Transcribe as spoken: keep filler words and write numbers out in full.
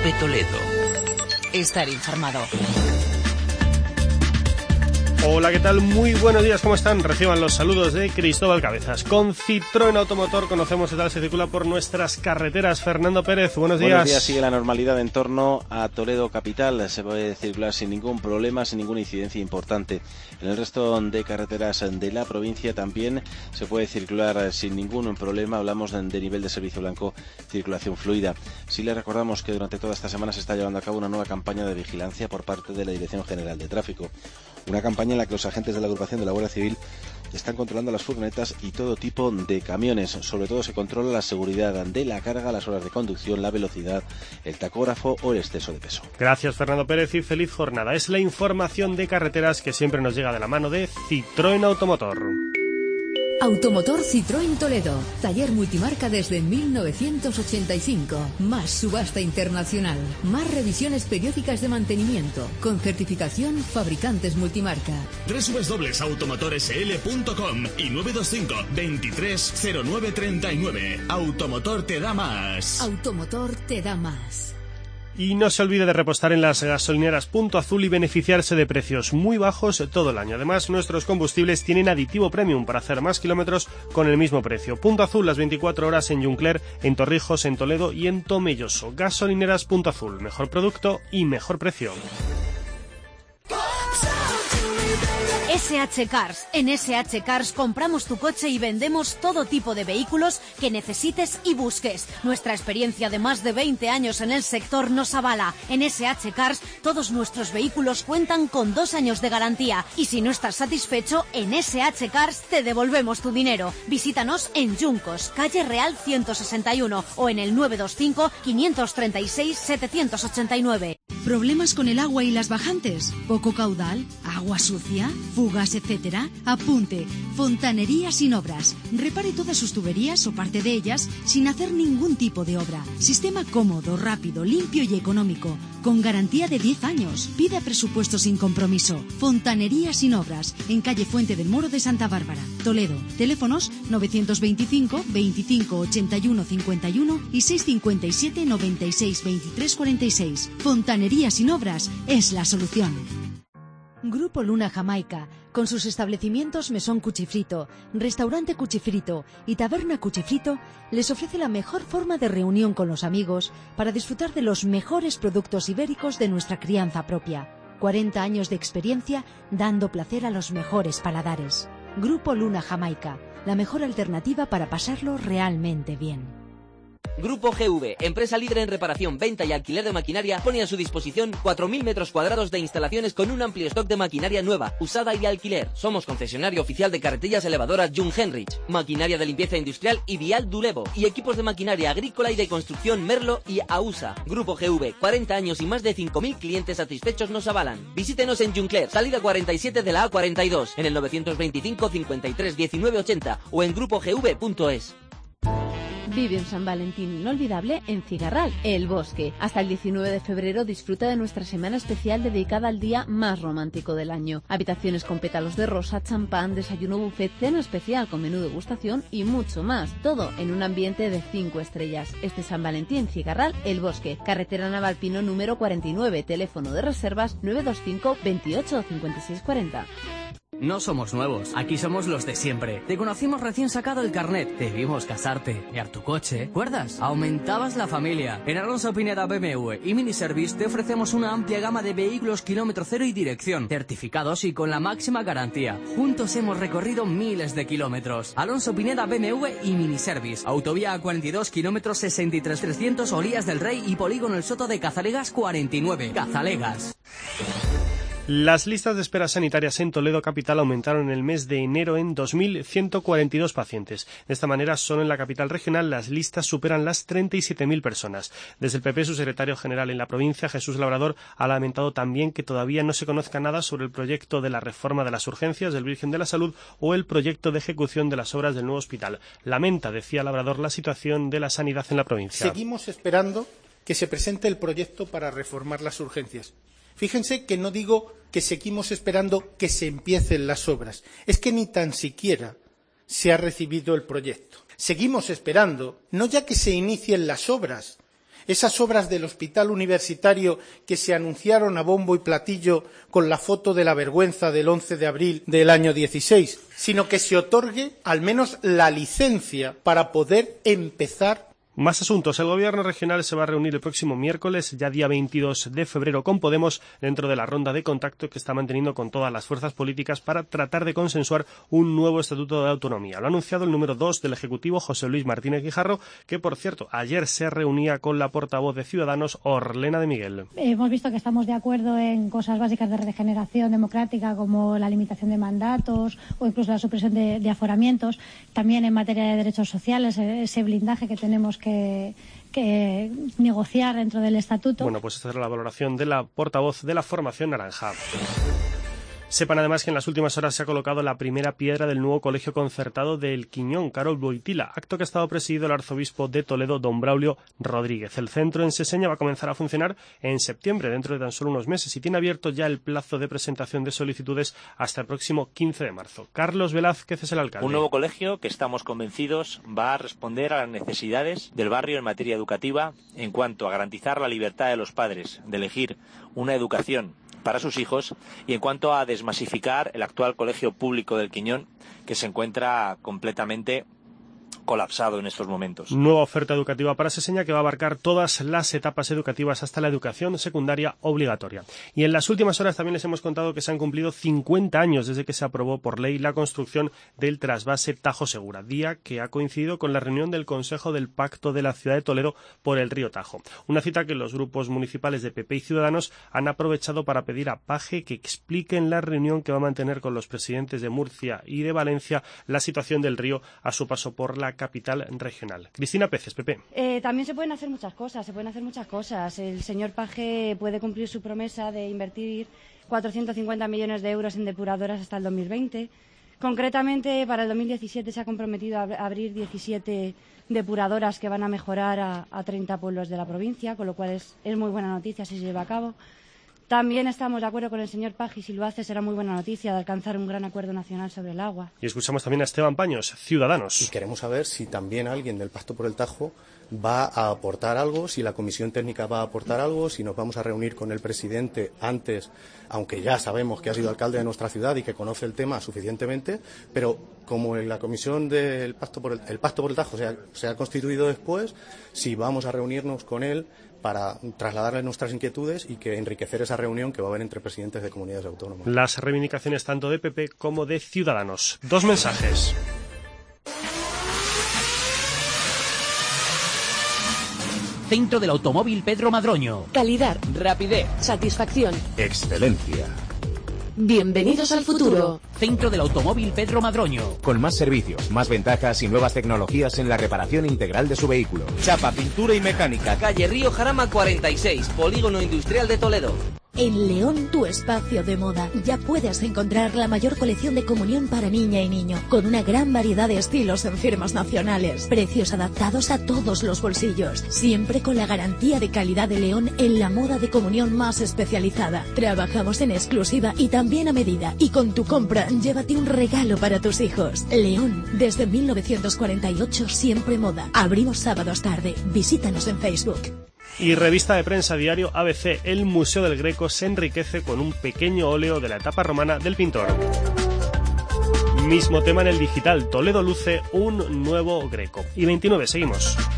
F Toledo. Estar informado. Hola, ¿qué tal? Muy buenos días, ¿cómo están? Reciban los saludos de Cristóbal Cabezas. Con Citroën Automotor conocemos qué tal se circula por nuestras carreteras. Fernando Pérez, buenos días. Buenos días, sigue la normalidad en torno a Toledo capital. Se puede circular sin ningún problema, sin ninguna incidencia importante. En el resto de carreteras de la provincia también se puede circular sin ningún problema. Hablamos de, de nivel de servicio blanco, circulación fluida. Sí les recordamos que durante toda esta semana se está llevando a cabo una nueva campaña de vigilancia por parte de la Dirección General de Tráfico. Una campaña en la que los agentes de la agrupación de la Guardia Civil están controlando las furgonetas y todo tipo de camiones. Sobre todo se controla la seguridad de la carga, las horas de conducción, la velocidad, el tacógrafo o el exceso de peso. Gracias, Fernando Pérez, y feliz jornada. Es la información de carreteras que siempre nos llega de la mano de Citroën Automotor. Automotor Citroën Toledo, taller multimarca desde mil novecientos ochenta y cinco, más subasta internacional, más revisiones periódicas de mantenimiento, con certificación fabricantes multimarca. doble u doble u doble u punto automotor s l punto com y nueve dos cinco, veintitrés cero nueve treinta y nueve. Automotor te da más. Automotor te da más. Y no se olvide de repostar en las gasolineras Punto Azul y beneficiarse de precios muy bajos todo el año. Además, nuestros combustibles tienen aditivo premium para hacer más kilómetros con el mismo precio. Punto Azul las veinticuatro horas en Juncler, en Torrijos, en Toledo y en Tomelloso. Gasolineras Punto Azul, mejor producto y mejor precio. S H Cars. En S H Cars compramos tu coche y vendemos todo tipo de vehículos que necesites y busques. Nuestra experiencia de más de veinte años en el sector nos avala. En S H Cars todos nuestros vehículos cuentan con dos años de garantía y si no estás satisfecho, en S H Cars te devolvemos tu dinero. Visítanos en Juncos, calle Real ciento sesenta y uno o en el nueve dos cinco, quinientos treinta y seis, setecientos ochenta y nueve. ¿Problemas con el agua y las bajantes? ¿Poco caudal? ¿Agua sucia? ¿Fugas, etcétera? Apunte. Fontanería sin obras. Repare todas sus tuberías o parte de ellas sin hacer ningún tipo de obra. Sistema cómodo, rápido, limpio y económico. Con garantía de diez años. Pida presupuesto sin compromiso. Fontanería sin obras. En calle Fuente del Moro de Santa Bárbara, Toledo. Teléfonos novecientos veinticinco, veinticinco, ochenta y uno, cincuenta y uno y seiscientos cincuenta y siete, noventa y seis, veintitrés, cuarenta y seis. Fontanería sin obras es la solución. Grupo Luna Jamaica, con sus establecimientos Mesón Cuchifrito, Restaurante Cuchifrito y Taberna Cuchifrito, les ofrece la mejor forma de reunión con los amigos para disfrutar de los mejores productos ibéricos de nuestra crianza propia. cuarenta años de experiencia dando placer a los mejores paladares. Grupo Luna Jamaica, la mejor alternativa para pasarlo realmente bien. Grupo G V, empresa líder en reparación, venta y alquiler de maquinaria, pone a su disposición cuatro mil metros cuadrados de instalaciones con un amplio stock de maquinaria nueva, usada y alquiler. Somos concesionario oficial de carretillas elevadoras Jung Henrich, maquinaria de limpieza industrial y Vial Dulevo, y equipos de maquinaria agrícola y de construcción Merlo y AUSA. Grupo G V, cuarenta años y más de cinco mil clientes satisfechos nos avalan. Visítenos en Juncler, salida cuarenta y siete de la A cuarenta y dos, en el novecientos veinticinco, cincuenta y tres, diecinueve, ochenta o en grupo g v punto es. Vive un San Valentín inolvidable en Cigarral, El Bosque. Hasta el diecinueve de febrero disfruta de nuestra semana especial dedicada al día más romántico del año. Habitaciones con pétalos de rosa, champán, desayuno buffet, cena especial con menú degustación y mucho más. Todo en un ambiente de cinco estrellas. Este San Valentín, Cigarral, El Bosque. Carretera Navalpino número cuarenta y nueve. Teléfono de reservas nueve dos cinco, veintiocho, cincuenta y seis, cuarenta. No somos nuevos, aquí somos los de siempre. Te conocimos recién sacado el carnet, te vimos casarte, enviar tu coche, ¿recuerdas? Aumentabas la familia. En Alonso Pineda B M W y Miniservice te ofrecemos una amplia gama de vehículos kilómetro cero y dirección, certificados y con la máxima garantía. Juntos hemos recorrido miles de kilómetros. Alonso Pineda B M W y Miniservice. Autovía A cuarenta y dos, kilómetros sesenta y tres, trescientos, Olías del Rey y Polígono El Soto de Cazalegas cuarenta y nueve. Cazalegas. Las listas de espera sanitarias en Toledo capital aumentaron en el mes de enero en dos mil ciento cuarenta y dos pacientes. De esta manera, solo en la capital regional las listas superan las treinta y siete mil personas. Desde el P P, su secretario general en la provincia, Jesús Labrador, ha lamentado también que todavía no se conozca nada sobre el proyecto de la reforma de las urgencias del Virgen de la Salud o el proyecto de ejecución de las obras del nuevo hospital. Lamenta, decía Labrador, la situación de la sanidad en la provincia. Seguimos esperando que se presente el proyecto para reformar las urgencias. Fíjense que no digo que seguimos esperando que se empiecen las obras, es que ni tan siquiera se ha recibido el proyecto. Seguimos esperando, no ya que se inicien las obras, Esas obras del hospital universitario que se anunciaron a bombo y platillo con la foto de la vergüenza del once de abril del año dieciséis, sino que se otorgue al menos la licencia para poder empezar. Más asuntos. El Gobierno regional se va a reunir el próximo miércoles, ya día veintidós de febrero, con Podemos dentro de la ronda de contacto que está manteniendo con todas las fuerzas políticas para tratar de consensuar un nuevo estatuto de autonomía. Lo ha anunciado el número dos del Ejecutivo, José Luis Martínez Guijarro, que, por cierto, ayer se reunía con la portavoz de Ciudadanos, Orlena de Miguel. Hemos visto que estamos de acuerdo en cosas básicas de regeneración democrática, como la limitación de mandatos o incluso la supresión de, de aforamientos. También en materia de derechos sociales, ese blindaje que tenemos que Que, que negociar dentro del estatuto. Bueno, pues esta es la valoración de la portavoz de la formación naranja. Sepan además que en las últimas horas se ha colocado la primera piedra del nuevo colegio concertado del Quiñón, Carol Boitila, acto que ha estado presidido el arzobispo de Toledo, don Braulio Rodríguez. El centro en Seseña va a comenzar a funcionar en septiembre, dentro de tan solo unos meses, y tiene abierto ya el plazo de presentación de solicitudes hasta el próximo quince de marzo. Carlos Velázquez es el alcalde. Un nuevo colegio que estamos convencidos va a responder a las necesidades del barrio en materia educativa en cuanto a garantizar la libertad de los padres de elegir una educación para sus hijos y en cuanto a desmasificar el actual colegio público del Quiñón, que se encuentra completamente colapsado en estos momentos. Nueva oferta educativa para Seseña que va a abarcar todas las etapas educativas hasta la educación secundaria obligatoria. Y en las últimas horas también les hemos contado que se han cumplido cincuenta años desde que se aprobó por ley la construcción del trasvase Tajo Segura, día que ha coincidido con la reunión del Consejo del Pacto de la Ciudad de Toledo por el río Tajo. Una cita que los grupos municipales de P P y Ciudadanos han aprovechado para pedir a Paje que explique en la reunión que va a mantener con los presidentes de Murcia y de Valencia la situación del río a su paso por la capital regional. Cristina Peces, P P. Eh, también se pueden hacer muchas cosas, se pueden hacer muchas cosas. El señor Paje puede cumplir su promesa de invertir cuatrocientos cincuenta millones de euros en depuradoras hasta el dos mil veinte. Concretamente, para el dos mil diecisiete se ha comprometido a abrir diecisiete depuradoras que van a mejorar a, a treinta pueblos de la provincia, con lo cual es, es muy buena noticia si se lleva a cabo. También estamos de acuerdo con el señor Paje, y si lo hace será muy buena noticia de alcanzar un gran acuerdo nacional sobre el agua. Y escuchamos también a Esteban Paños, Ciudadanos. Y queremos saber si también alguien del Pacto por el Tajo va a aportar algo, si la comisión técnica va a aportar algo, si nos vamos a reunir con el presidente antes, aunque ya sabemos que ha sido alcalde de nuestra ciudad y que conoce el tema suficientemente, pero como en la comisión del Pacto por el, el Pacto por el Tajo se ha, se ha constituido después, si vamos a reunirnos con él para trasladarle nuestras inquietudes y que enriquecer esa reunión que va a haber entre presidentes de comunidades autónomas. Las reivindicaciones tanto de P P como de Ciudadanos. Dos mensajes. Centro del Automóvil Pedro Madroño. Calidad. Rapidez. Satisfacción. Excelencia. Bienvenidos al futuro. Centro del Automóvil Pedro Madroño. Con más servicios, más ventajas y nuevas tecnologías en la reparación integral de su vehículo. Chapa, pintura y mecánica. Calle Río Jarama cuarenta y seis, Polígono Industrial de Toledo. En León, tu espacio de moda, ya puedes encontrar la mayor colección de comunión para niña y niño, con una gran variedad de estilos en firmas nacionales, precios adaptados a todos los bolsillos, siempre con la garantía de calidad de León en la moda de comunión más especializada. Trabajamos en exclusiva y también a medida, y con tu compra, llévate un regalo para tus hijos. León, desde mil novecientos cuarenta y ocho, siempre moda. Abrimos sábados tarde. Visítanos en Facebook. Y revista de prensa diario A B C, el Museo del Greco se enriquece con un pequeño óleo de la etapa romana del pintor. Mismo tema en el digital, Toledo luce un nuevo Greco. Y veintinueve, seguimos.